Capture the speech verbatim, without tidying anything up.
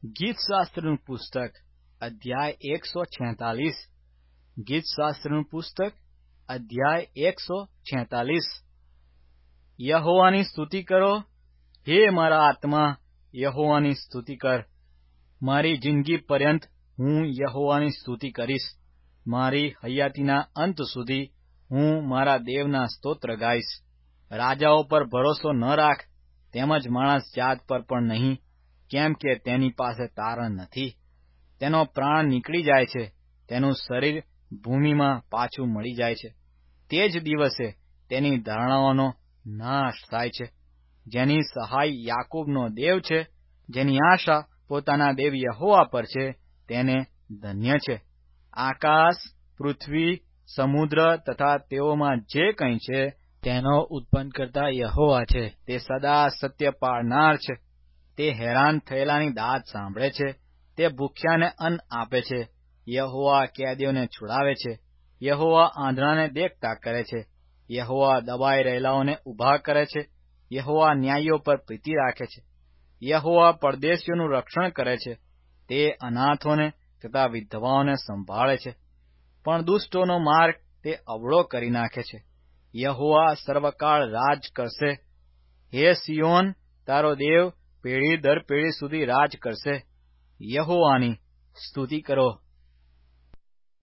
ગીતશાસ્ત્રનું પુસ્તક અધ્યાય એકસો છેતાલીસ ગીતશાસ્ત્રનું પુસ્તક અધ્યાય એકસો છેતાલીસ યહોવાની સ્તુતિ કરો, હે મારા આત્મા, યહોવાની સ્તુતિ કર. મારી જિંદગી પર્યંત હું યહોવાની સ્તુતિ કરીશ. મારી હયાતીના અંત સુધી હું મારા દેવના સ્તોત્ર ગાઈશ. રાજાઓ પર ભરોસો ન રાખ, તેમજ માણસ જાત પર પણ નહીં, કેમ કે તેની પાસે તારણ નથી. તેનો પ્રાણ નીકળી જાય છે, તેનું શરીર ભૂમિમાં પાછું મળી જાય છે. તે જ દિવસે તેની ધારણાઓનો નાશ થાય છે. જેની સહાય યાકૂબનો દેવ છે, જેની આશા પોતાના દેવ યહોવા પર છે, તેને ધન્ય છે. આકાશ, પૃથ્વી, સમુદ્ર તથા તેઓમાં જે કંઈ છે તેનો ઉત્પન્ન કરતા યહોવા છે. તે સદા સત્ય પાળનાર છે. તે હેરાન થયેલાની દાદ સાંભળે છે. તે ભૂખ્યાને અન્ન આપે છે. યહોવા કેદીઓને છુડાવે છે. યહોવા આંધળાને દેખતા કરે છે. યહોવા દબાઈ રહેલાઓને ઉભા કરે છે. યહોવા ન્યાયીઓ પર પ્રીતિ રાખે છે. યહોવા પરદેશીઓનું રક્ષણ કરે છે. તે અનાથોને તથા વિધવાઓને સંભાળે છે, પણ દુષ્ટોનો માર્ગ તે અવળો કરી નાખે છે. યહોવા સર્વકાળ રાજ કરશે. હે સિયોન, તારો દેવ પેઢી દર પેઢી સુધી રાજ કરશે. યહોવાની સ્તુતિ કરો.